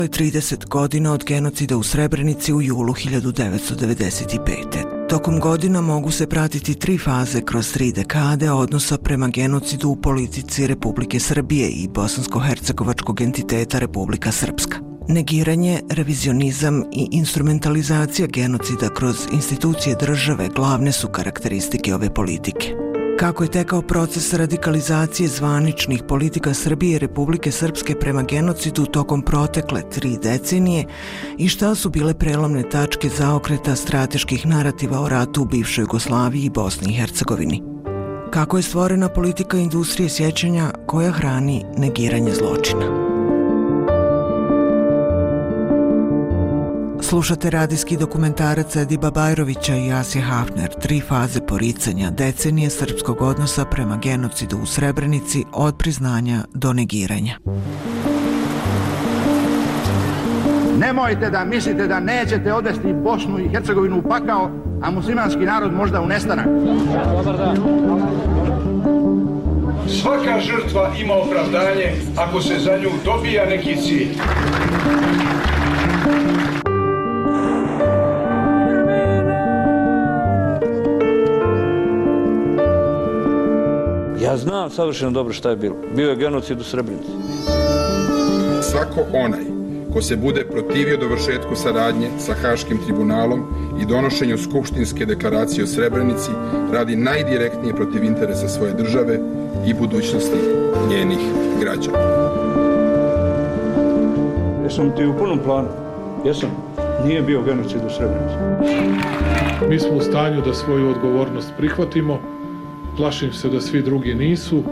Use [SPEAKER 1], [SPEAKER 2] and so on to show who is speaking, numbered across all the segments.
[SPEAKER 1] 30 godina od genocida u Srebrenici u julu 1995. Tokom godina mogu se pratiti 3 faze kroz 3 dekade odnosa prema genocidu u politici Republike Srbije i bosansko-hercegovačkog entiteta Republika Srpska. Negiranje, revizionizam i instrumentalizacija genocida kroz institucije države glavne su karakteristike ove politike. Kako je tekao proces radikalizacije zvaničnih politika Srbije i Republike Srpske prema genocidu tokom protekle 3 decenije i šta su bile prelomne tačke zaokreta strateških narativa o ratu u bivšoj Jugoslaviji i Bosni i Hercegovini. Kako je stvorena politika industrije sjećanja koja hrani negiranje zločina. Slušate radijski dokumentarac Ediba Bajrovića i Asje Hafner, 3 faze poricanja decenije srpskog odnosa prema genocidu u Srebrenici od priznanja do negiranja.
[SPEAKER 2] Nemojte da mislite da nećete odvesti Bosnu i Hercegovinu u pakao, a muslimanski narod možda u nestanak.
[SPEAKER 3] Svaka žrtva ima opravdanje ako se za nju dobija neki cilj.
[SPEAKER 4] Ja znam savršeno dobro šta je bilo. Bio je genocid u Srebrenici.
[SPEAKER 5] Svako onaj ko se bude protivio dovršetku saradnje sa Haškim tribunalom i donošenju skupštinske deklaracije o Srebrenici radi najdirektnije protiv interesa svoje države i budućnosti njenih građana.
[SPEAKER 4] Jesam ti u punom planu? Jesam. Nije bio genocid u Srebrenici.
[SPEAKER 6] Mi smo u stanju da svoju odgovornost prihvatimo. Plašim se da svi drugi nisu.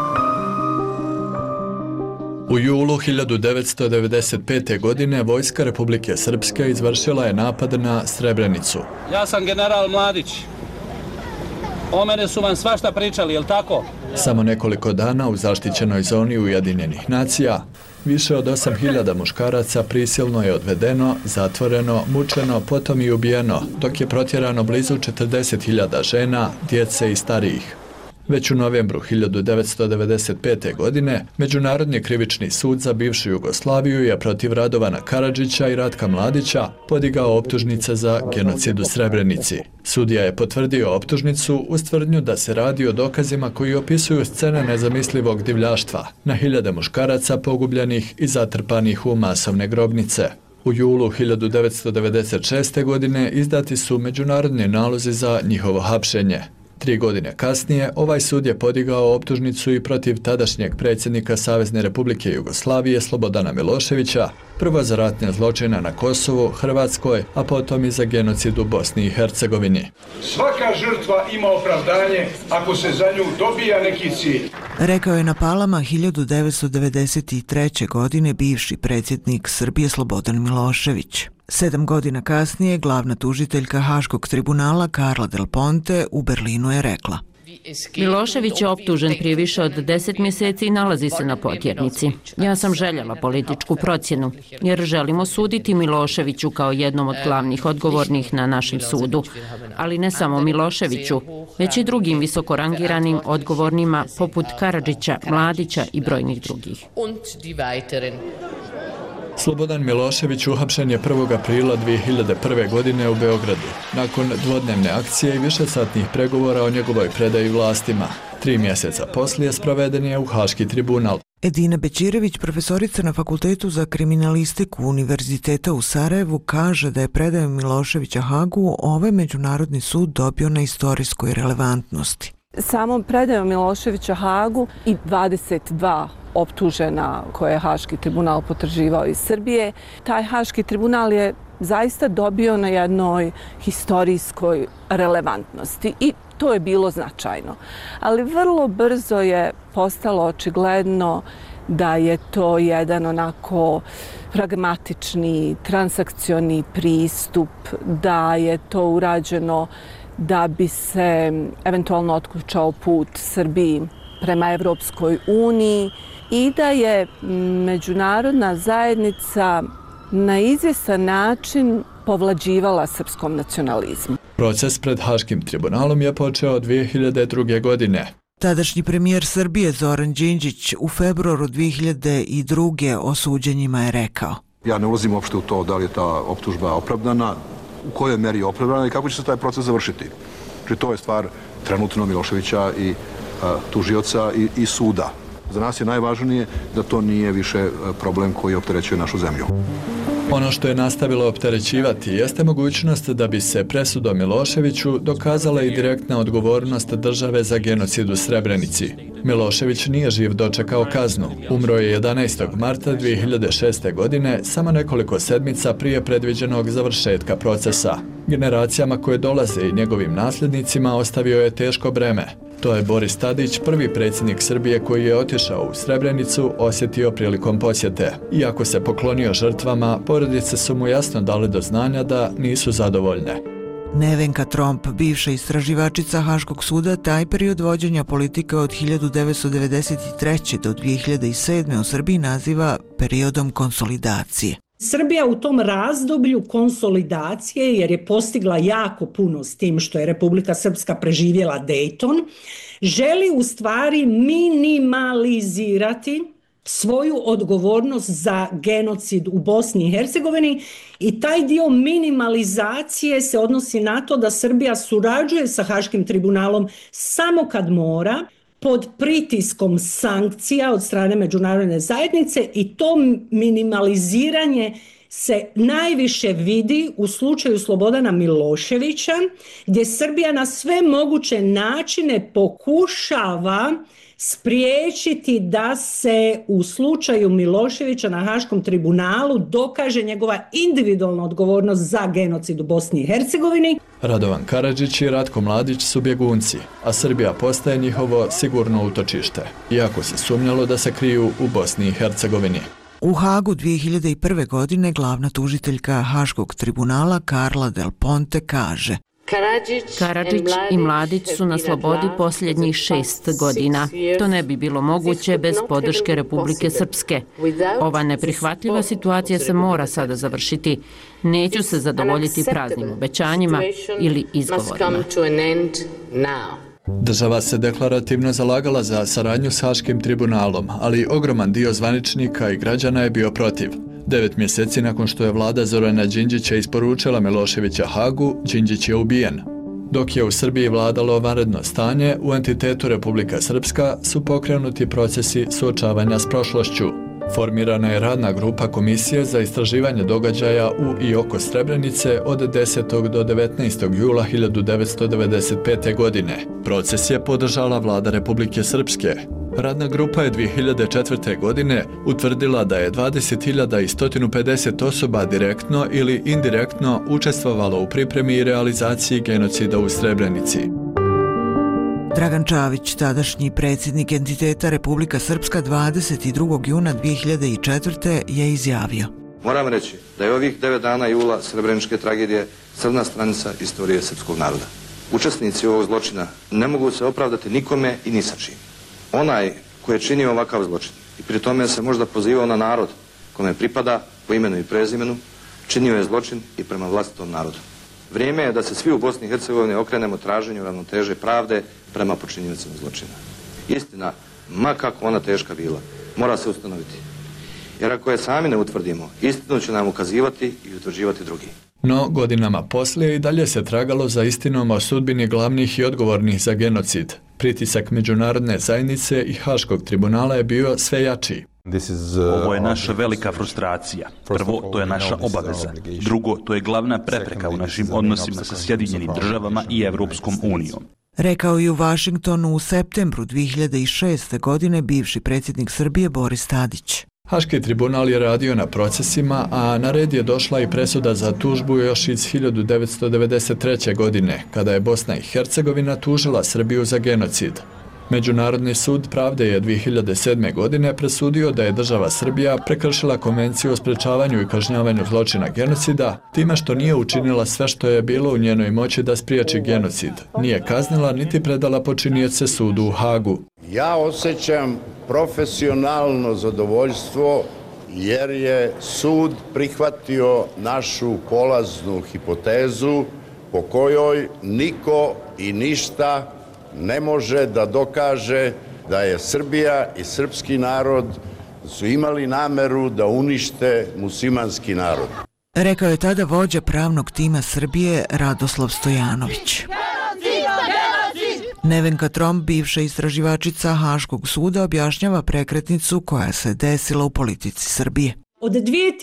[SPEAKER 7] U julu 1995. godine vojska Republike Srpske izvršila je napad na Srebrenicu.
[SPEAKER 8] Ja sam general Mladić. O mene su vam svašta pričali, jel tako?
[SPEAKER 7] Samo nekoliko dana u zaštićenoj zoni Ujedinjenih nacija više od 8.000 muškaraca prisilno je odvedeno, zatvoreno, mučeno, potom i ubijeno, dok je protjerano blizu 40.000 žena, djece i starijih. Već u novembru 1995. godine Međunarodni krivični sud za bivšu Jugoslaviju je protiv Radovana Karadžića i Ratka Mladića podigao optužnice za genocid u Srebrenici. Sudija je potvrdio optužnicu uz tvrdnju da se radi o dokazima koji opisuju scene nezamislivog divljaštva na hiljade muškaraca pogubljenih i zatrpanih u masovne grobnice. U julu 1996. godine izdati su međunarodni nalozi za njihovo hapšenje. 3 godine kasnije, ovaj sud je podigao optužnicu i protiv tadašnjeg predsjednika Savezne Republike Jugoslavije Slobodana Miloševića, prvo za ratne zločine na Kosovu, Hrvatskoj, a potom i za genocid u Bosni i Hercegovini.
[SPEAKER 3] Svaka žrtva ima opravdanje ako se za nju dobija neki cilj.
[SPEAKER 1] Rekao je na Palama 1993. godine bivši predsjednik Srbije Slobodan Milošević. 7 godina kasnije glavna tužiteljka Haškog tribunala Carla Del Ponte u Berlinu je rekla:
[SPEAKER 9] Milošević je optužen prije više od 10 mjeseci i nalazi se na potjernici. Ja sam željela političku procjenu, jer želimo suditi Miloševiću kao jednom od glavnih odgovornih na našem sudu. Ali ne samo Miloševiću, već i drugim visokorangiranim odgovornima poput Karadžića, Mladića i brojnih drugih.
[SPEAKER 7] Slobodan Milošević uhapšen je 1. aprila 2001. godine u Beogradu, nakon dvodnevne akcije i višesatnih pregovora o njegovoj predaji vlastima. 3 mjeseca poslije sproveden je u Haški tribunal.
[SPEAKER 1] Edina Bećirević, profesorica na Fakultetu za kriminalistiku Univerziteta u Sarajevu, kaže da je predajom Miloševića Hagu ovaj međunarodni sud dobio na istorijskoj relevantnosti.
[SPEAKER 10] Samom predajom Miloševića Hagu i 22 optužena koje je Haški tribunal potraživao iz Srbije, taj Haški tribunal je zaista dobio na jednoj historijskoj relevantnosti i to je bilo značajno. Ali vrlo brzo je postalo očigledno da je to jedan onako pragmatični, transakcioni pristup, da je to urađeno da bi se eventualno otključao put Srbiji prema Evropskoj uniji i da je međunarodna zajednica na izvjestan način povlađivala srpskom nacionalizmu.
[SPEAKER 7] Proces pred Haškim tribunalom je počeo 2002. godine.
[SPEAKER 1] Tadašnji premijer Srbije Zoran Đinđić u februaru 2002. o suđenjima je rekao:
[SPEAKER 11] Ja ne ulazim uopšte u to da li je ta optužba opravdana, u kojoj meri je opravdana i kako će se taj proces završiti. Znači, to je stvar trenutno Miloševića i tužioca i suda. Za nas je najvažnije da to nije više problem koji opterećuje našu zemlju.
[SPEAKER 7] Ono što je nastavilo opterećivati jeste mogućnost da bi se presudom Miloševiću dokazala i direktna odgovornost države za genocid u Srebrenici. Milošević nije živ dočekao kaznu. Umro je 11. marta 2006. godine, samo nekoliko sedmica prije predviđenog završetka procesa. Generacijama koje dolaze i njegovim nasljednicima ostavio je teško breme. To je Boris Tadić, prvi predsjednik Srbije koji je otišao u Srebrenicu, osjetio prilikom posjete. Iako se poklonio žrtvama, porodice su mu jasno dali do znanja da nisu zadovoljne.
[SPEAKER 1] Nevenka Tromp, bivša istraživačica Haškog suda, taj period vođenja politike od 1993. do 2007. u Srbiji naziva periodom konsolidacije.
[SPEAKER 12] Srbija u tom razdoblju konsolidacije, jer je postigla jako puno s tim što je Republika Srpska preživjela Dayton, želi u stvari minimalizirati svoju odgovornost za genocid u Bosni i Hercegovini i taj dio minimalizacije se odnosi na to da Srbija surađuje sa Haškim tribunalom samo kad mora, pod pritiskom sankcija od strane međunarodne zajednice i to minimaliziranje se najviše vidi u slučaju Slobodana Miloševića, gdje Srbija na sve moguće načine pokušava spriječiti da se u slučaju Miloševića na Haškom tribunalu dokaže njegova individualna odgovornost za genocid u Bosni i Hercegovini.
[SPEAKER 7] Radovan Karadžić i Ratko Mladić su bjegunci, a Srbija postaje njihovo sigurno utočište, iako se sumnjalo da se kriju u Bosni i Hercegovini.
[SPEAKER 1] U Hagu 2001. godine glavna tužiteljka Haškog tribunala Carla Del Ponte kaže:
[SPEAKER 9] Karadžić i Mladić su na slobodi posljednjih 6 godina. To ne bi bilo moguće bez podrške Republike Srpske. Ova neprihvatljiva situacija se mora sada završiti. Neću se zadovoljiti praznim obećanjima ili izgovorima.
[SPEAKER 7] Država se deklarativno zalagala za saradnju s Haškim tribunalom, ali ogroman dio zvaničnika i građana je bio protiv. 9 mjeseci nakon što je vlada Zorana Đinđića isporučila Miloševića Hagu, Đinđić je ubijen. Dok je u Srbiji vladalo vanredno stanje, u entitetu Republika Srpska su pokrenuti procesi suočavanja s prošlošću. Formirana je radna grupa Komisije za istraživanje događaja u i oko Srebrenice od 10. do 19. jula 1995. godine. Proces je podržala vlada Republike Srpske. Radna grupa je 2004. godine utvrdila da je 20.150 osoba direktno ili indirektno učestvovalo u pripremi i realizaciji genocida u Srebrenici.
[SPEAKER 1] Dragan Čavić, tadašnji predsjednik entiteta Republika Srpska, 22. juna 2004. je izjavio:
[SPEAKER 13] Moram reći da je ovih 9 dana jula srebreničke tragedije crna stranica istorije srpskog naroda. Učesnici ovog zločina ne mogu se opravdati nikome i ni sa čim. Onaj koji je činio ovakav zločin i pri tome se možda pozivao na narod kome pripada po imenu i prezimenu, činio je zločin i prema vlastitom narodu. Vrijeme je da se svi u Bosni i Hercegovini okrenemo traženju ravnoteže pravde prema počinjivcima zločina. Istina, ma kako ona teška bila, mora se ustanoviti. Jer ako je sami ne utvrdimo, istinu će nam ukazivati i utvrđivati drugi.
[SPEAKER 7] No, godinama poslije i dalje se tragalo za istinom o sudbini glavnih i odgovornih za genocid. Pritisak međunarodne zajednice i Haškog tribunala je bio sve jači.
[SPEAKER 14] Ovo je naša velika frustracija. Prvo, to je naša obaveza. Drugo, to je glavna prepreka u našim odnosima sa Sjedinjenim državama i Evropskom unijom.
[SPEAKER 1] Rekao je u Vašingtonu u septembru 2006. godine bivši predsjednik Srbije Boris Tadić.
[SPEAKER 7] Haški tribunal je radio na procesima, a na red je došla i presuda za tužbu još iz 1993. godine, kada je Bosna i Hercegovina tužila Srbiju za genocid. Međunarodni sud pravde je 2007. godine presudio da je država Srbija prekršila Konvenciju o sprečavanju i kažnjavanju zločina genocida, time što nije učinila sve što je bilo u njenoj moći da spriječi genocid. Nije kaznila niti predala počinioce sudu u Hagu.
[SPEAKER 15] Ja osjećam profesionalno zadovoljstvo jer je sud prihvatio našu polaznu hipotezu po kojoj niko i ništa ne može da dokaže da je Srbija i srpski narod su imali nameru da unište muslimanski narod.
[SPEAKER 1] Rekao je tada vođa pravnog tima Srbije Radoslav Stojanović. Nevenka Tromp, bivša istraživačica Haškog suda, objašnjava prekretnicu koja se desila u politici Srbije.
[SPEAKER 12] Od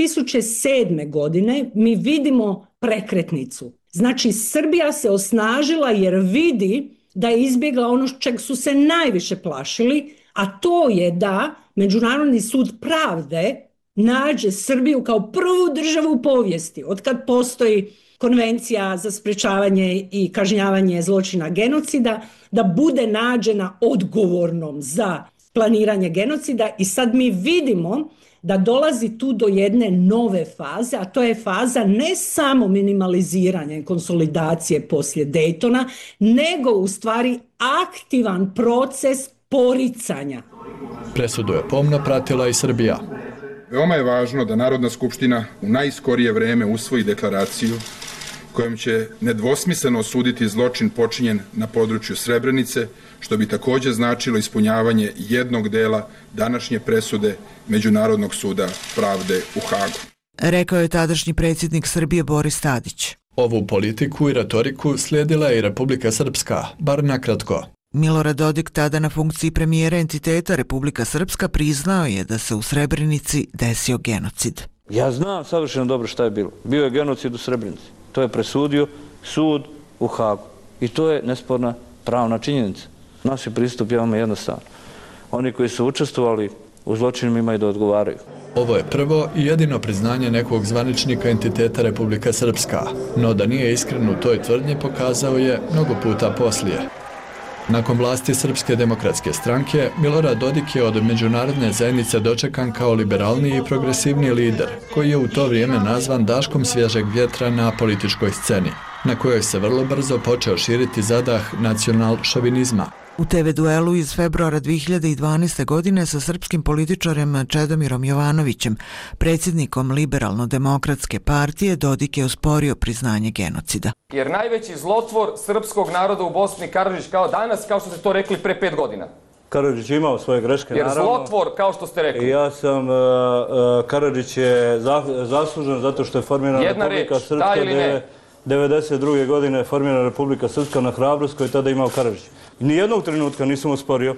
[SPEAKER 12] 2007. godine mi vidimo prekretnicu. Znači, Srbija se osnažila jer vidi da je izbjegla ono čeg su se najviše plašili, a to je da Međunarodni sud pravde nađe Srbiju kao prvu državu u povijesti, otkad postoji Konvencija za sprečavanje i kažnjavanje zločina genocida, da bude nađena odgovornom za planiranje genocida. I sad mi vidimo da dolazi tu do jedne nove faze, a to je faza ne samo minimaliziranja i konsolidacije poslije Daytona, nego u stvari aktivan proces poricanja.
[SPEAKER 7] Presudu je pomno pratila i Srbija.
[SPEAKER 5] Veoma je važno da Narodna skupština u najskorije vreme usvoji deklaraciju kojom će nedvosmisleno osuditi zločin počinjen na području Srebrenice, što bi također značilo ispunjavanje jednog dela današnje presude Međunarodnog suda pravde u Hagu.
[SPEAKER 1] Rekao je tadašnji predsjednik Srbije Boris Tadić.
[SPEAKER 7] Ovu politiku i retoriku slijedila je i Republika Srpska, bar nakratko.
[SPEAKER 1] Milorad Dodik, tada na funkciji premijera entiteta Republika Srpska, priznao je da se u Srebrenici desio genocid.
[SPEAKER 4] Ja znam savršeno dobro šta je bilo. Bio je genocid u Srebrenici. To je presudio sud u Hagu. I to je nesporna pravna činjenica. Naš je pristup veoma jednostavan. Oni koji su učestvovali u zločinima imaju da odgovaraju.
[SPEAKER 7] Ovo je prvo i jedino priznanje nekog zvaničnika entiteta Republika Srpska, no da nije iskren u toj tvrdnji pokazao je mnogo puta poslije. Nakon vlasti Srpske demokratske stranke, Milorad Dodik je od međunarodne zajednice dočekan kao liberalniji i progresivni lider, koji je u to vrijeme nazvan daškom svježeg vjetra na političkoj sceni, na kojoj se vrlo brzo počeo širiti zadah nacional-šovinizma.
[SPEAKER 1] U TV duelu iz februara 2012. godine sa srpskim političarem Čedomirom Jovanovićem, predsjednikom Liberalno-demokratske partije, Dodik je osporio priznanje genocida.
[SPEAKER 16] Jer najveći zlotvor srpskog naroda u Bosni Karadžić kao danas, kao što ste to rekli pre 5 godina.
[SPEAKER 4] Karadžić je imao svoje greške,
[SPEAKER 16] jer
[SPEAKER 4] naravno.
[SPEAKER 16] Jer zlotvor, kao što ste rekli.
[SPEAKER 4] Ja sam, Karadžić je zaslužen zato što je formirana Republika Srpska 1992. godine, formirana Republika Srpska na hrabrost koju je tada imao Karadžić. Nijednog trenutka nisam osporio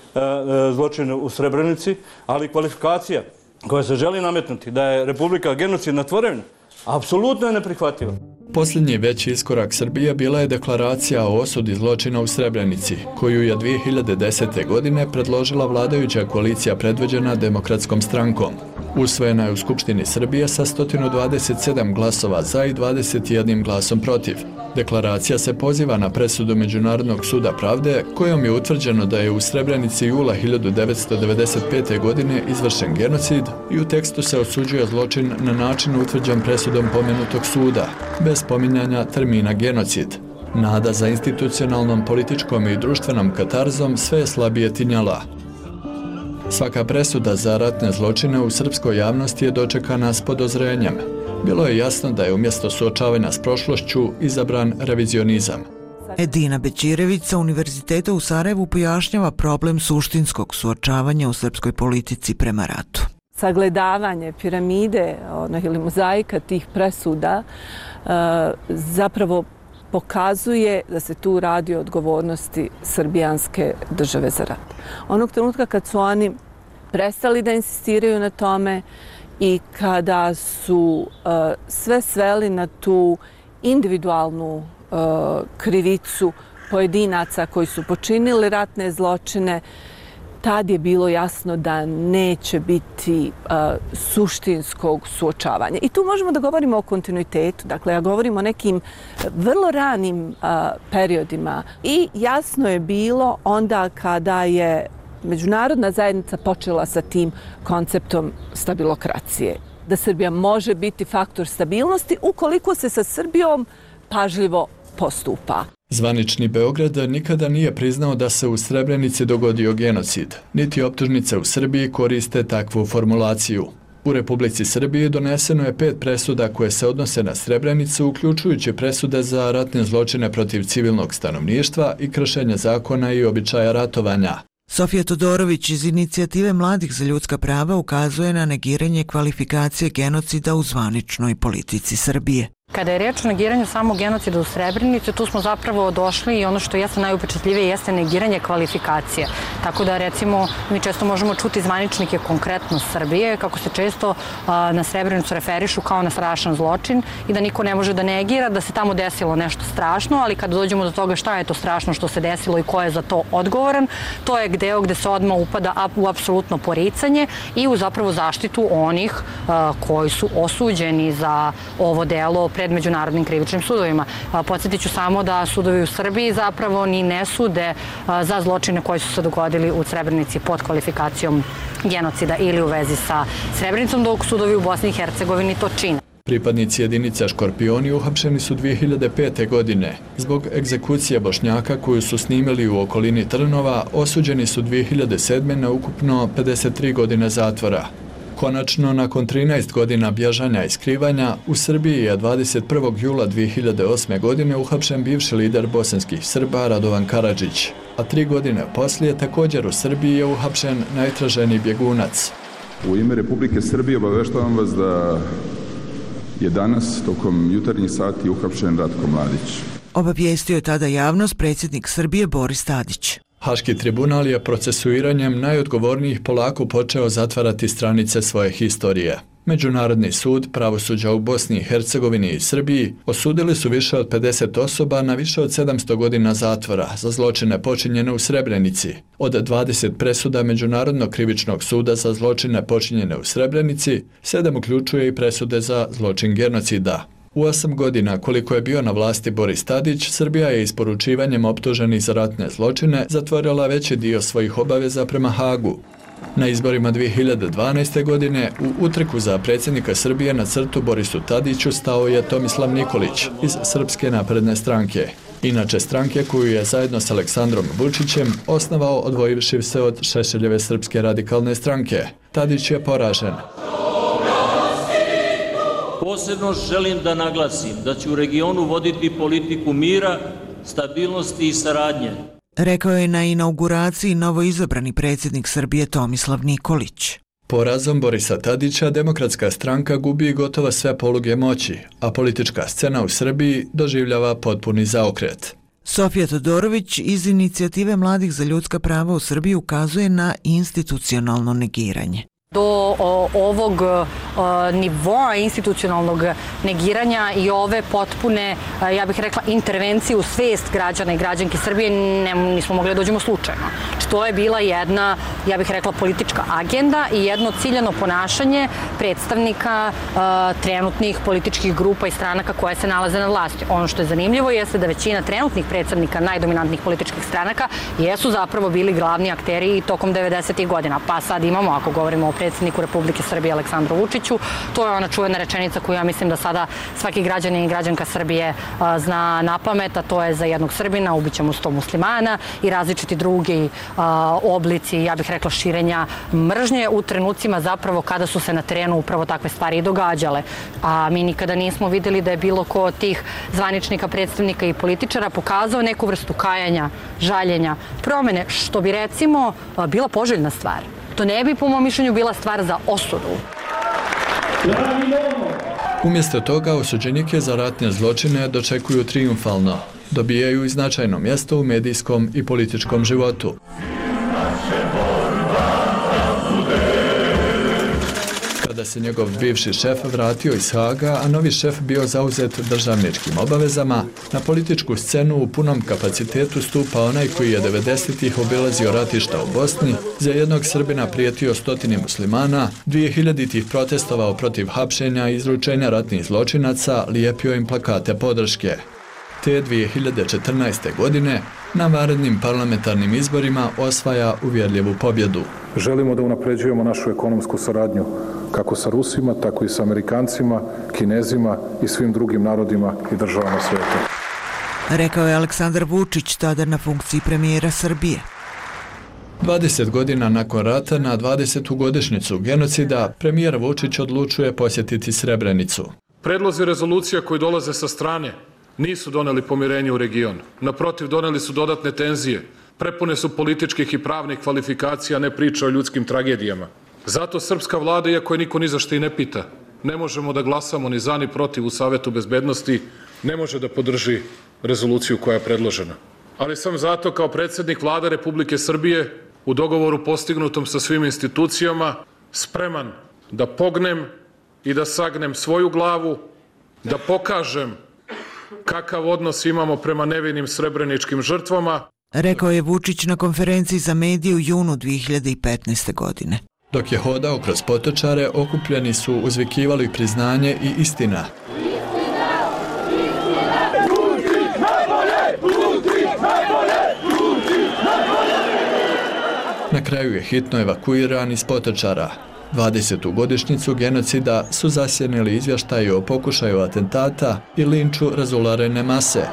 [SPEAKER 4] zločin u Srebrenici, ali kvalifikacija koja se želi nametnuti da je Republika genocidna tvorevina, apsolutno je neprihvatljiva.
[SPEAKER 7] Posljednji veći iskorak Srbije bila je deklaracija o osudi zločina u Srebrenici, koju je 2010. godine predložila vladajuća koalicija predvođena Demokratskom strankom. Usvojena je u Skupštini Srbije sa 127 glasova za i 21 glasom protiv. Deklaracija se poziva na presudu Međunarodnog suda pravde, kojom je utvrđeno da je u Srebrenici jula 1995. godine izvršen genocid i u tekstu se osuđuje zločin na način utvrđen presudom pomenutog suda, bez spominjanja termina genocid. Nada za institucionalnom, političkom i društvenom katarzom sve je slabije tinjala. Svaka presuda za ratne zločine u srpskoj javnosti je dočekana s podozrenjem. Bilo je jasno da je umjesto suočavanja s prošlošću izabran revizionizam.
[SPEAKER 1] Edina Bećirević sa Univerziteta u Sarajevu pojašnjava problem suštinskog suočavanja u srpskoj politici prema ratu.
[SPEAKER 10] Sagledavanje piramide ili mozaika tih presuda zapravo pokazuje da se tu radi o odgovornosti srbijanske države za rat. Onog trenutka kad su oni prestali da insistiraju na tome i kada su sve sveli na tu individualnu krivicu pojedinaca koji su počinili ratne zločine, tad je bilo jasno da neće biti suštinskog suočavanja. I tu možemo da govorimo o kontinuitetu. Dakle, ja govorim o nekim vrlo ranim periodima. I jasno je bilo onda kada je međunarodna zajednica počela sa tim konceptom stabilokracije. Da Srbija može biti faktor stabilnosti ukoliko se sa Srbijom pažljivo postupa.
[SPEAKER 7] Zvanični Beograd nikada nije priznao da se u Srebrenici dogodio genocid, niti optužnice u Srbiji koriste takvu formulaciju. U Republici Srbiji doneseno je 5 presuda koje se odnose na Srebrenicu, uključujući presude za ratne zločine protiv civilnog stanovništva i kršenje zakona i običaja ratovanja.
[SPEAKER 1] Sofija Todorović iz Inicijative mladih za ljudska prava ukazuje na negiranje kvalifikacije genocida u zvaničnoj politici Srbije.
[SPEAKER 17] Kada je reč o negiranju samog genocida u Srebrenici, tu smo zapravo došli i ono što jeste najupečatljivije jeste negiranje kvalifikacije. Tako da recimo mi često možemo čuti zvaničnike konkretno Srbije kako se često na Srebrenicu referišu kao na strašan zločin i da niko ne može da negira da se tamo desilo nešto strašno, ali kada dođemo do toga šta je to strašno što se desilo i ko je za to odgovoran, to je deo gde se odmah upada u apsolutno poricanje i u zapravo zaštitu onih koji su osuđeni za ovo delo pred međunarodnim krivičnim sudovima. Podsjetit ću samo da sudovi u Srbiji zapravo ni ne sude za zločine koji su se dogodili u Srebrenici pod kvalifikacijom genocida ili u vezi sa Srebrenicom, dok sudovi u Bosni i Hercegovini to čine.
[SPEAKER 7] Pripadnici jedinica Škorpioni uhapšeni su 2005. godine. Zbog egzekucije Bošnjaka koju su snimili u okolini Trnova, osuđeni su 2007. na ukupno 53 godine zatvora. Konačno, nakon 13 godina bježanja i skrivanja, u Srbiji je 21. jula 2008. godine uhapšen bivši lider bosanskih Srba Radovan Karadžić, a 3 godine poslije također u Srbiji je uhapšen najtraženiji bjegunac.
[SPEAKER 5] U ime Republike Srbije obaveštavam vas da je danas tokom jutarnjih sati uhapšen Ratko Mladić.
[SPEAKER 1] Obavijestio je tada javnost predsjednik Srbije Boris Tadić.
[SPEAKER 7] Haški tribunal je procesuiranjem najodgovornijih polako počeo zatvarati stranice svoje historije. Međunarodni sud pravosuđa u Bosni i Hercegovini i Srbiji osudili su više od 50 osoba na više od 700 godina zatvora za zločine počinjene u Srebrenici. Od 20 presuda Međunarodnog krivičnog suda za zločine počinjene u Srebrenici, 7 uključuje i presude za zločin genocida. U 8 godina koliko je bio na vlasti Boris Tadić, Srbija je isporučivanjem optuženih za ratne zločine zatvorila veći dio svojih obaveza prema Hagu. Na izborima 2012. godine u utrku za predsjednika Srbije na crtu Borisu Tadiću stao je Tomislav Nikolić iz Srpske napredne stranke. Inače stranke koju je zajedno s Aleksandrom Vučićem osnovao odvojivši se od Šešeljeve Srpske radikalne stranke. Tadić je poražen.
[SPEAKER 18] Posebno želim da naglasim da će u regionu voditi politiku mira, stabilnosti i saradnje.
[SPEAKER 1] Rekao je na inauguraciji novoizabrani predsjednik Srbije Tomislav Nikolić.
[SPEAKER 7] Porazom Borisa Tadića Demokratska stranka gubi gotovo sve poluge moći, a politička scena u Srbiji doživljava potpuni zaokret.
[SPEAKER 1] Sofija Todorović iz Inicijative mladih za ljudska prava u Srbiji ukazuje na institucionalno negiranje.
[SPEAKER 17] Do ovog nivoa institucionalnog negiranja i ove potpune, ja bih rekla, intervencije u svest građana i građanki Srbije nismo mogli da dođemo slučajno. To je bila jedna, ja bih rekla, politička agenda i jedno ciljano ponašanje predstavnika trenutnih političkih grupa i stranaka koje se nalaze na vlasti. Ono što je zanimljivo jeste da većina trenutnih predstavnika najdominantnih političkih stranaka jesu zapravo bili glavni akteri i tokom 90. godina. Pa sad imamo, ako govorimo o predsjedniku Republike Srbije Aleksandru Vučiću, to je ona čuvena rečenica koju ja mislim da sada svaki građanin i građanka Srbije zna na pamet, a to je za jednog Srbina ubićemo 100 muslimana i različiti drugi oblici, ja bih rekla, širenja mržnje u trenucima zapravo kada su se na terenu upravo takve stvari i događale. A mi nikada nismo videli da je bilo ko od tih zvaničnika, predstavnika i političara pokazao neku vrstu kajanja, žaljenja, promene, što bi recimo bila poželjna stvar. To ne bi, po mom mišljenju, bila stvar za osudu.
[SPEAKER 7] Umjesto toga, osuđenike za ratne zločine dočekuju trijumfalno. Dobijaju i značajno mjesto u medijskom i političkom životu. Kada se njegov bivši šef vratio iz Haga, a novi šef bio zauzet državničkim obavezama, na političku scenu u punom kapacitetu stupa onaj koji je 90-ih obilazio ratišta u Bosni, za jednog Srbina prijetio 100 muslimana, 2000-ih protestovao protiv hapšenja i izručenja ratnih zločinaca, lijepio im plakate podrške. Te 2014. godine na vanrednim parlamentarnim izborima osvaja uvjerljivu pobjedu.
[SPEAKER 6] Želimo da unapređujemo našu ekonomsku saradnju kako sa Rusima, tako i sa Amerikancima, Kinezima i svim drugim narodima i državama svijeta.
[SPEAKER 1] Rekao je Aleksandar Vučić, tada na funkciji premijera Srbije.
[SPEAKER 7] 20 godina nakon rata, na 20. godišnjicu genocida, premijer Vučić odlučuje posjetiti Srebrenicu.
[SPEAKER 6] Predlozi rezolucija koji dolaze sa strane nisu doneli pomirenje u regionu. Naprotiv, doneli su dodatne tenzije, Prepune su političkih i pravnih kvalifikacija, ne priča o ljudskim tragedijama. Zato srpska vlada, iako je niko ni za što i ne pita, ne možemo da glasamo ni za ni protiv u Savetu bezbednosti, ne može da podrži rezoluciju koja je predložena. Ali sam zato kao predsjednik Vlade Republike Srbije u dogovoru postignutom sa svim institucijama spreman da pognem i da sagnem svoju glavu, da pokažem kakav odnos imamo prema nevinim srebreničkim žrtvama.
[SPEAKER 1] Rekao je Vučić na konferenciji za medije u junu 2015. godine.
[SPEAKER 7] Dok je hodao kroz Potočare, okupljeni su uzvikivali priznanje i istina. Na kraju je hitno evakuiran iz Potočara. 20. godišnjicu genocida su zasjenili izvještaji o pokušaju atentata i linču razularene mase.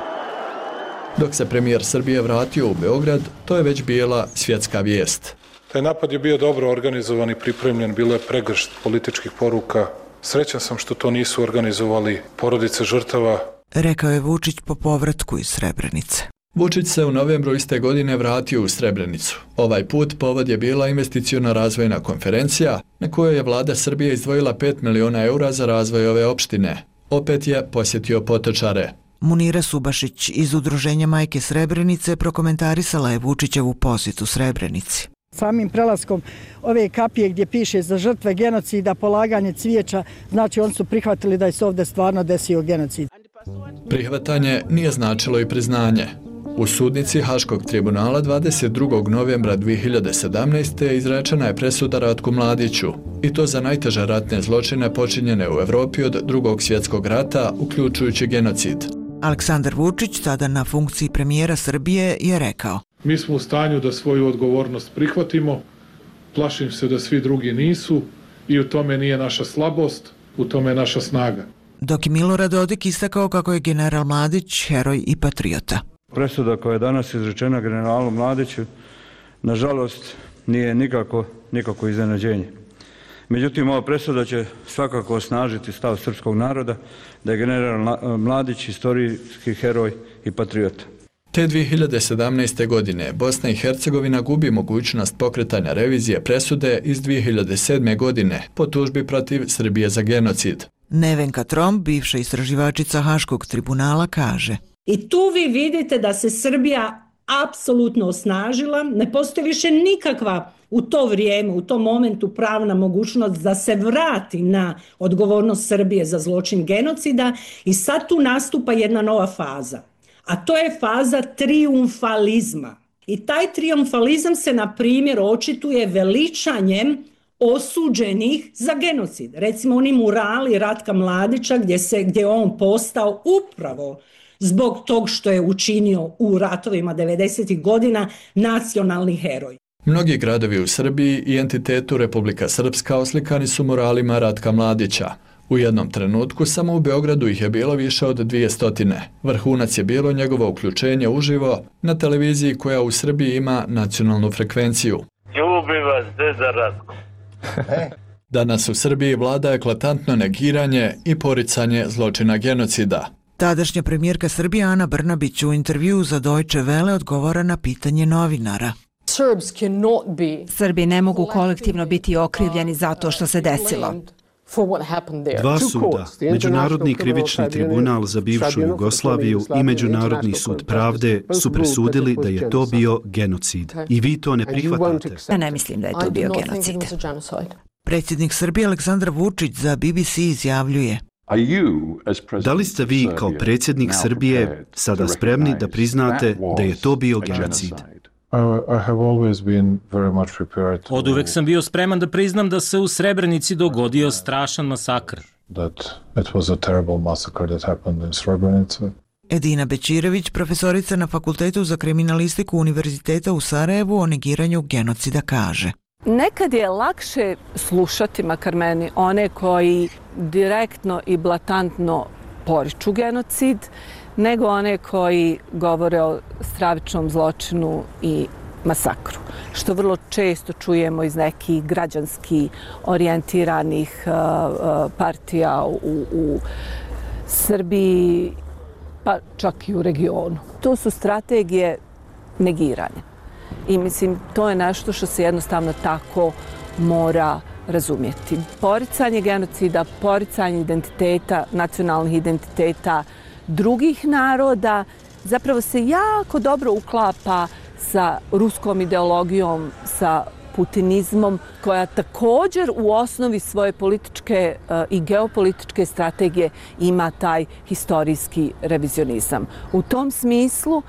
[SPEAKER 7] Dok se premijer Srbije vratio u Beograd, to je već bila svjetska vijest.
[SPEAKER 6] Taj napad je bio dobro organizovan i pripremljen, bilo je pregršt političkih poruka. Srećan sam što to nisu organizovali porodice žrtava.
[SPEAKER 1] Rekao je Vučić po povratku iz Srebrenice.
[SPEAKER 7] Vučić se u novembru iste godine vratio u Srebrenicu. Ovaj put povod je bila investiciona razvojna konferencija na kojoj je vlada Srbije izdvojila 5 miliona eura za razvoj ove opštine. Opet je posjetio Potočare.
[SPEAKER 1] Munira Subašić iz Udruženja Majke Srebrenice prokomentarisala je Vučićevu posjetu Srebrenici.
[SPEAKER 19] Samim prelaskom ove kapije gdje piše za žrtve genocida, polaganje cvijeća, znači oni su prihvatili da je se ovdje stvarno desio genocid.
[SPEAKER 7] Prihvatanje nije značilo i priznanje. U sudnici Haškog tribunala 22. novembra 2017. izrečena je presuda Ratku Mladiću, i to za najteže ratne zločine počinjene u Evropi od Drugog svjetskog rata, uključujući genocid.
[SPEAKER 1] Aleksandar Vučić, tada na funkciji premijera Srbije, je rekao:
[SPEAKER 6] Mi smo u stanju da svoju odgovornost prihvatimo, plašim se da svi drugi nisu i u tome nije naša slabost, u tome je naša snaga.
[SPEAKER 1] Dok je Milorad Dodik istakao kako je general Mladić heroj i patriota.
[SPEAKER 4] Presuda koja je danas izrečena generalu Mladiću, nažalost, nije nikako iznenađenje. Međutim, ova presuda će svakako osnažiti stav srpskog naroda da je general Mladić istorijski heroj i patriota.
[SPEAKER 7] Te 2017. godine Bosna i Hercegovina gubi mogućnost pokretanja revizije presude iz 2007. godine po tužbi protiv Srbije za genocid.
[SPEAKER 1] Nevenka Tromp, bivša istraživačica Haškog tribunala, kaže:
[SPEAKER 12] I tu vi vidite da se Srbija apsolutno osnažila, ne postoji više nikakva u to vrijeme, u tom momentu pravna mogućnost da se vrati na odgovornost Srbije za zločin genocida i sad tu nastupa jedna nova faza, a to je faza trijumfalizma. I taj trijumfalizam se, na primjer, očituje veličanjem osuđenih za genocid. Recimo oni murali Ratka Mladića gdje on postao upravo zbog tog što je učinio u ratovima 90. godina nacionalni heroj.
[SPEAKER 7] Mnogi gradovi u Srbiji i entitetu Republika Srpska oslikani su muralima Ratka Mladića. U jednom trenutku samo u Beogradu ih je bilo više od 200. Vrhunac je bilo njegovo uključenje uživo na televiziji koja u Srbiji ima nacionalnu frekvenciju.
[SPEAKER 20] Ljubi vas, deda Ratko.
[SPEAKER 7] Danas u Srbiji vlada eklatantno negiranje i poricanje zločina genocida.
[SPEAKER 1] Tadašnja premijerka Srbije Ana Brnabić u intervjuu za Deutsche Welle odgovara na pitanje novinara.
[SPEAKER 21] Srbi ne mogu kolektivno biti okrivljeni za to što se desilo.
[SPEAKER 22] Dva suda, Međunarodni krivični tribunal za bivšu Jugoslaviju i Međunarodni sud pravde su presudili da je to bio genocid. I vi to ne prihvatate.
[SPEAKER 21] Ja ne mislim da je to bio genocid.
[SPEAKER 1] Predsjednik Srbije Aleksandar Vučić za BBC izjavljuje:
[SPEAKER 22] Da li ste vi kao predsjednik Srbije sada spremni da priznate da je to bio genocid?
[SPEAKER 23] Oduvek sam bio spreman da priznam da se u Srebrenici dogodio strašan masakr.
[SPEAKER 1] Edina Bećirević, profesorica na Fakultetu za kriminalistiku Univerziteta u Sarajevu, o negiranju genocida kaže:
[SPEAKER 10] Nekad je lakše slušati, makar meni, one koji direktno i blatantno poriču genocid, nego one koji govore o stravičnom zločinu i masakru, što vrlo često čujemo iz nekih građanski orijentiranih partija u Srbiji, pa čak i u regionu. To su strategije negiranja. I mislim, to je nešto što se jednostavno tako mora razumjeti. Poricanje genocida, poricanje identiteta, nacionalnih identiteta drugih naroda zapravo se jako dobro uklapa sa ruskom ideologijom, sa putinizmom, koja također u osnovi svoje političke i geopolitičke strategije ima taj historijski revizionizam. U tom smislu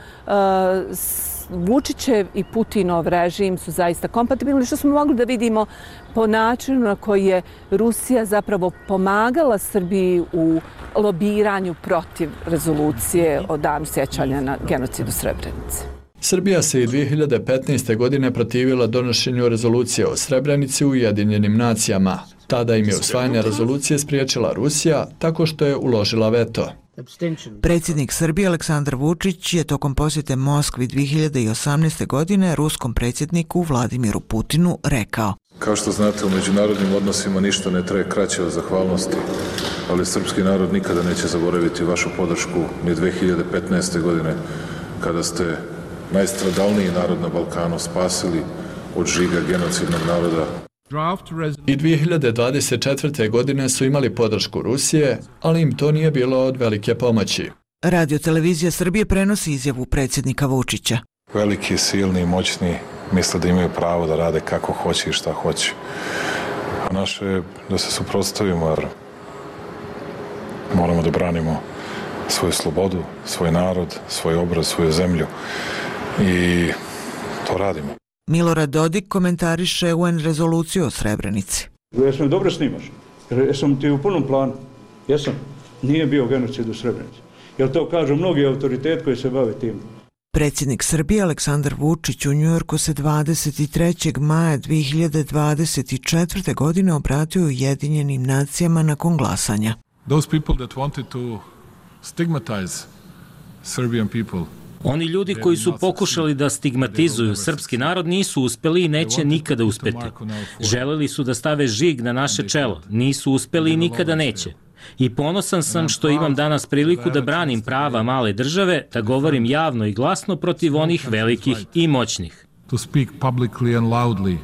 [SPEAKER 10] Vučićev i Putinov režim su zaista kompatibilni, što smo mogli da vidimo po načinu na koji je Rusija zapravo pomagala Srbiji u lobiranju protiv rezolucije o danu sjećanja na genocid u Srebrenici.
[SPEAKER 7] Srbija se i 2015. godine protivila donošenju rezolucije o Srebrenici u Ujedinjenim nacijama. Tada im je usvajanje rezolucije spriječila Rusija tako što je uložila veto.
[SPEAKER 1] Predsjednik Srbije Aleksandar Vučić je tokom posjete Moskvi 2018. godine ruskom predsjedniku Vladimiru Putinu rekao:
[SPEAKER 6] Kao što znate, u međunarodnim odnosima ništa ne traje kraće od zahvalnosti, ali srpski narod nikada neće zaboraviti vašu podršku ni 2015. godine, kada ste najstradalniji narod na Balkanu spasili od žiga genocidnog naroda.
[SPEAKER 7] I 2024. godine su imali podršku Rusije, ali im to nije bilo od velike pomoći.
[SPEAKER 1] Radio-televizija Srbije prenosi izjavu predsjednika Vučića.
[SPEAKER 6] Veliki, silni, moćni misle da imaju pravo da rade kako hoće i šta hoće. A naše je da se suprotstavimo, jer moramo da branimo svoju slobodu, svoj narod, svoj obraz, svoju zemlju. I to radimo.
[SPEAKER 1] Milorad Dodik komentariše UN rezoluciju o Srebrenici.
[SPEAKER 4] Jesam dobro snimaš? Jesam ti u punom planu? Jesam. Nije bio genocid u Srebrenici. Jel to kažu mnogi autoritet koji se bave tim?
[SPEAKER 1] Predsjednik Srbije Aleksandar Vučić u Njujorku se 23. maja 2024. godine obratio Ujedinjenim nacijama nakon glasanja.
[SPEAKER 6] Those people that wanted to stigmatize Serbian people.
[SPEAKER 23] Oni ljudi koji su pokušali da stigmatizuju srpski narod nisu uspeli i neće nikada uspeti. Želeli su da stave žig na naše čelo, nisu uspeli i nikada neće. I ponosan sam što imam danas priliku da branim prava male države, da govorim javno i glasno protiv onih velikih i moćnih.
[SPEAKER 6] To speak publicly and loudly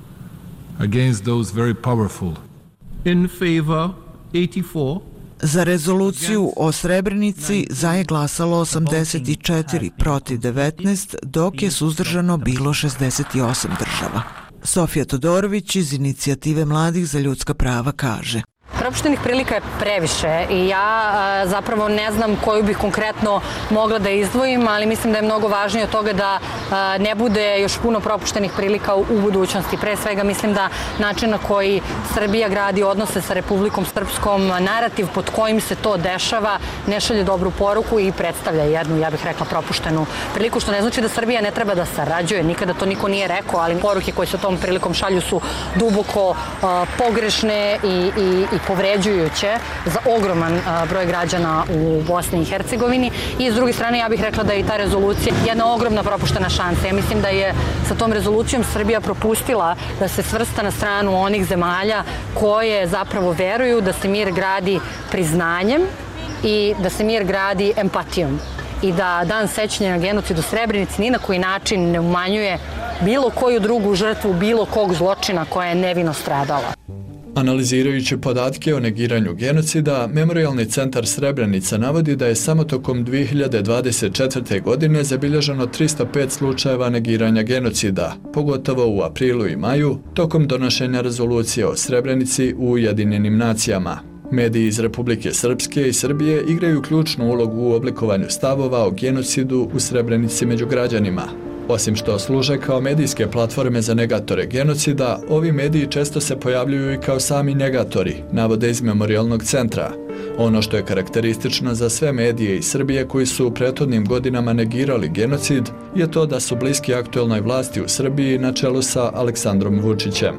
[SPEAKER 6] against those very powerful.
[SPEAKER 2] In favor 84.
[SPEAKER 1] Za rezoluciju o Srebrenici za je glasalo 84, protiv 19, dok je suzdržano bilo 68 država. Sofija Todorović iz Inicijative mladih za ljudska prava kaže:
[SPEAKER 17] Propuštenih prilika je previše i ja zapravo ne znam koju bih konkretno mogla da izdvojim, ali mislim da je mnogo važnije od toga da ne bude još puno propuštenih prilika u budućnosti. Pre svega mislim da način na koji Srbija gradi odnose sa Republikom Srpskom, narativ pod kojim se to dešava, ne šalje dobru poruku i predstavlja jednu, ja bih rekla, propuštenu priliku, što ne znači da Srbija ne treba da sarađuje, nikada to niko nije rekao, ali poruke koje se tom prilikom šalju su duboko pogrešne i povređujuće za ogroman broj građana u Bosni i Hercegovini. I s druge strane, ja bih rekla da je i ta rezolucija jedna ogromna propuštena šansa. Ja mislim da je sa tom rezolucijom Srbija propustila da se svrsta na stranu onih zemalja koje zapravo veruju da se mir gradi priznanjem i da se mir gradi empatijom. I da dan sećanja na genocid u Srebrenici ni na koji način ne umanjuje bilo koju drugu žrtvu, bilo kog zločina koja je nevino stradala.
[SPEAKER 7] Analizirajući podatke o negiranju genocida, Memorijalni centar Srebrenica navodi da je samo tokom 2024. godine zabilježeno 305 slučajeva negiranja genocida, pogotovo u aprilu i maju, tokom donošenja rezolucije o Srebrenici u Ujedinjenim nacijama. Mediji iz Republike Srpske i Srbije igraju ključnu ulogu u oblikovanju stavova o genocidu u Srebrenici među građanima. Osim što služe kao medijske platforme za negatore genocida, ovi mediji često se pojavljuju i kao sami negatori, navode iz Memorijalnog centra. Ono što je karakteristično za sve medije iz Srbije koji su u prethodnim godinama negirali genocid je to da su bliski aktuelnoj vlasti u Srbiji na čelu sa Aleksandrom Vučićem.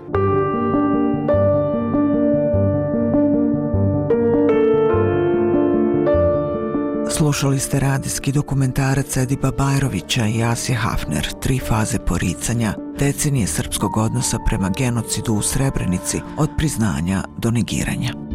[SPEAKER 1] Slušali ste radijski dokumentarac Ediba Bajrovića i Asije Hafner, 3 faze poricanja, decenije srpskog odnosa prema genocidu u Srebrenici, od priznanja do negiranja.